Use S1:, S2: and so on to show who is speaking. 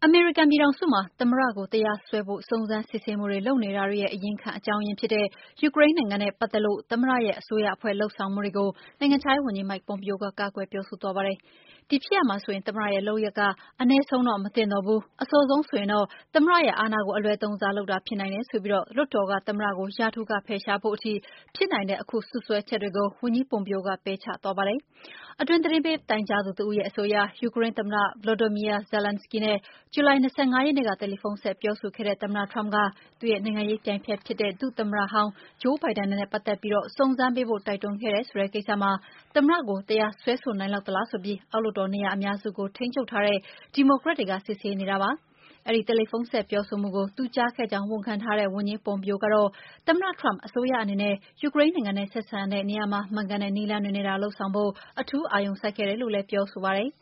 S1: အမေရိကန်ပြည်ထောင်စုမှာသမ္မတကိုတရားစွဲဖို့စုံစမ်းစစ်ဆေးမှုတွေလုပ်နေတာတွေရဲ့အရင်းခံအကြောင်းရင်းဖြစ်တဲ့ယူကရိန်းနိုင်ငံနဲ့ပတ်သက်လို့သမ္မတရဲ့အစိုးရအဖွဲ့လုပ်ဆောင်မှုတွေကိုနိုင်ငံခြားရေးဝန်ကြီး Mike Pompeo ကကာကွယ်ပြောဆိုသွားပါတယ်။ဒီဖြစ်ရပ်မှာဆိုရင်သမ္မတရဲ့လုပ်ရပ်ကအနည်းဆုံးတော့မသင့်တော်ဘူး။အဆိုးဆုံးဆိုရင်တော့သမ္မတရဲ့အာဏာကိုအလွဲသုံးစားလုပ်တာဖြစ်နိုင်တယ်ဆိုပြီးလွှတ်တော်ကသမ္မတကိုရာထူးကဖယ်ရှားဖို့အထိဖြစ်နိုင်တဲ့အခုစွပ်စွဲချက်တွေကိုဝန်ကြီး Pompeo ကပယ်ချသွားပါတယ်။အတွင်းသတင်းပေးတိုင်ကြားသူတဦးရဲ့အဆိုအရယူကရိန်းသမ္မတ Volodymyr Zelenskyy နဲ့ဇူလိုင်25 ရက်နေ့ကတယ်လီဖုန်းဆက်ပြောဆိုခဲ့တဲ့သမ္မတ Trump ကသူ့ရဲ့နိုင်ငံရေးပြိုင်ဖက်ဖြစ်တဲ့ဒုသမ္မတဟောင်း Joe Biden နဲ့ပတ်သက်ပြီးစုံစမ်းပေးဖို့တိုက်တွန်းခဲ့တယ်ဆိုတဲ့ကိစ္စမှာသမ္မတကိုတရားစွဲဆိုနိုင်လောက်သလားဆိုပြီးအောက်လွှတ်တော်နေရာအများစုကိုထိန်းချုပ်ထားတဲ့ဒီမိုကရက်တွေကစစ်ဆေးနေတာပါ။အဲဒီတယ်လီဖုန်းဆက်ပြောဆိုမှုကိုသူကြားခဲ့ကြောင်းဝန်ခံထားတဲ့ဝန်ကြီး Pompeo ကတော့သမ္မတ Trump အစိုးရအနေနဲ့ယူကရိန်းနိုင်ငံနဲ့ဆက်ဆံတဲ့နေရာမှာမှန်ကန်တဲ့နည်းလမ်းတွေနဲ့သာလုပ်ဆောင်ဖို့အထူးအာရုံစိုက်ခဲ့တယ်လို့လည်းပြောဆိုပါတယ်။